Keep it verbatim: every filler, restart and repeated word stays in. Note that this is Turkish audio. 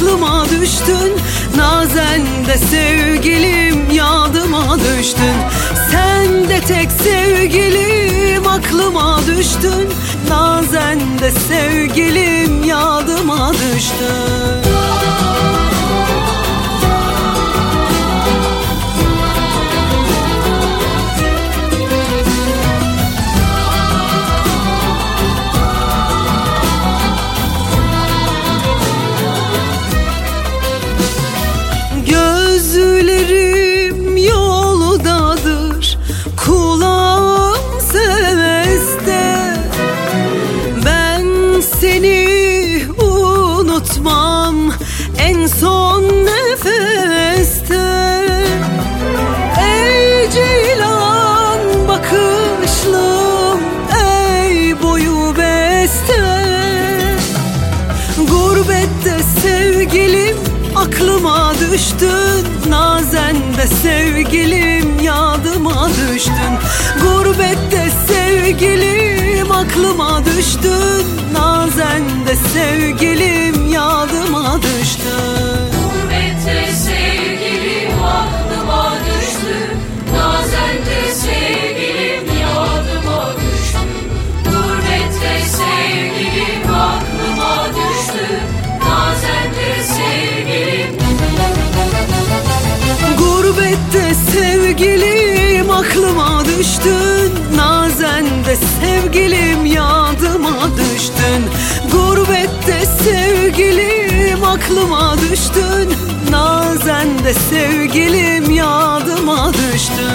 aklıma düştün. Nazen de sevgilim yadıma düştün. Sen de tek sevgilim aklıma düştün. Nazen de sevgilim yadıma düştün. Gözlerim yoldadır, kulağım seste. Ben seni unutmam en son nefeste. Ey ceylan bakışlım, ey boyu beste. Gurbette sevgilim aklıma düştün. Nazen de sevgilim yadıma düştün. Gurbette sevgilim aklıma düştün. Nazen de sevgilim yadıma düştün. Gurbette sevgilim aklıma düştü. Nazen de sevgilim yadıma düştü. Gurbette sevgilim aklıma düştü. Nazen de sevgilim. Gurbette sevgilim aklıma düştün. Nazen de sevgilim yadıma düştün. Gurbette sevgilim aklıma düştün. Nazen de sevgilim yadıma düştün.